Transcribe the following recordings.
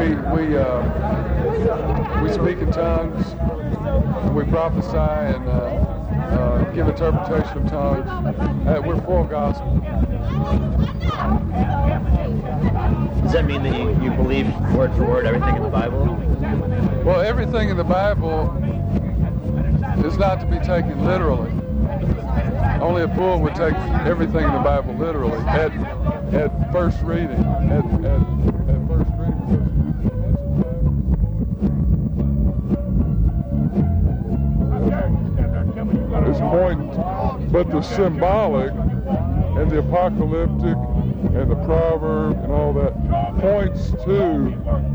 we speak in tongues, we prophesy, and give interpretation of tongues. We're full gospel. Does that mean that you believe word for word everything in the Bible? Well, everything in the Bible is not to be taken literally. Only a fool would take everything in the Bible literally at first reading. At first reading. It's point, but the symbolic and the apocalyptic and the proverb and all that points to,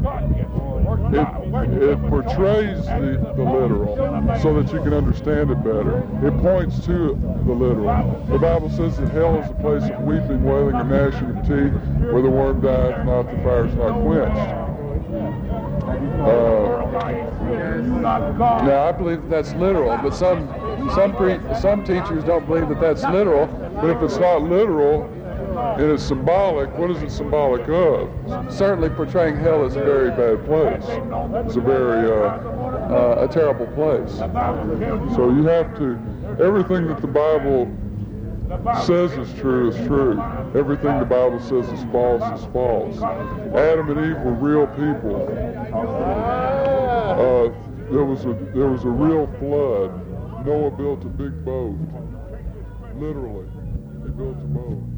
it portrays the literal so that you can understand it better. It points to the literal. The Bible says that hell is a place of weeping, wailing, and gnashing of teeth, where the worm dieth not, the fire is not quenched. Now, I believe that's literal, but some teachers don't believe that that's literal. But if it's not literal and it's symbolic, what is it symbolic of? Certainly portraying hell as a very bad place. It's a very a terrible place. So you have to, everything that the Bible says is true is true. Everything the Bible says is false is false. Adam and Eve were real people. There was a real flood. Noah built a big boat. Literally, he built a boat.